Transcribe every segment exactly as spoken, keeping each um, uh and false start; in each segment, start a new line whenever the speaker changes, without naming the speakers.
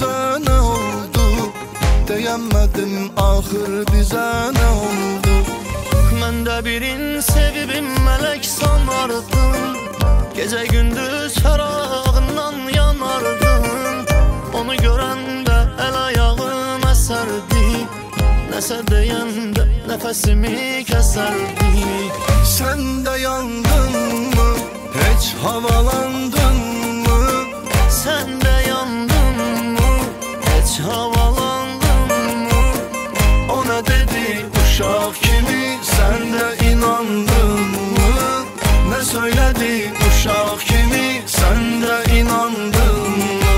bize ne oldu? Diyemedim ahır bize ne oldu?
Mən də birin sevibim melek sanardım. Gece gündüz fərağından yanardım. Onu görəndə el ayağım əsərdi. Nəsə deyəndə nəfəsimi kəsərdi.
Sen de yandın mı? Hiç havalandın mı?
Sen de yandın mı? Hiç havalandın mı?
Ona dedi uşak kimi, sen de inandın mı? Ne söyledi uşak kimi, sen de inandın mı?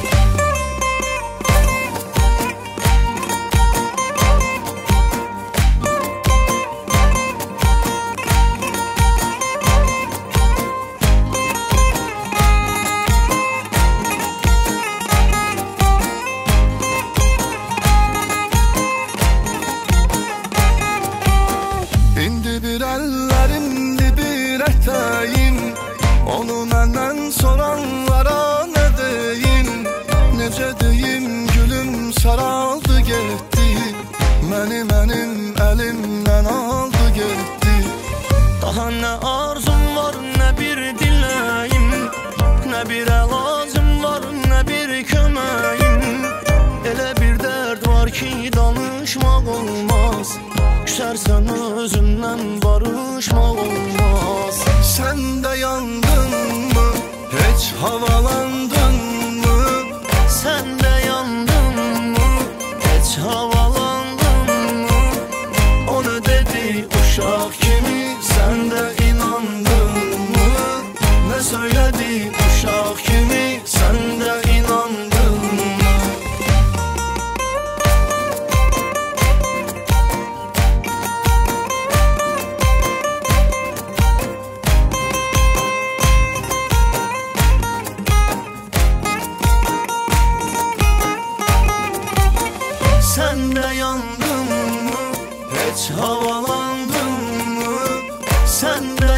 Bir ellerimdi bir eteğim. Onu məndən soranlara ne deyim? Necə deyim gülüm saraldı getdi. Məni mənim elimden aldı getdi.
Daha ne arzum var, ne bir dileğim, ne bir elacım var, ne bir kömeğim. Elə bir dert var ki danışmaq olmaz. Küsersen özünden barışmaq olmaz.
Sen de yandın mı? Hiç havalandın mı?
Sen de yandın mı? Hiç havalandın mı?
Onu dedi uşak kimi, sen de inandın mı? Ne söyledi uşak kimi, sen de inandın mı?
Sen de yandın mı?
Hiç havalandın mı?
Sen de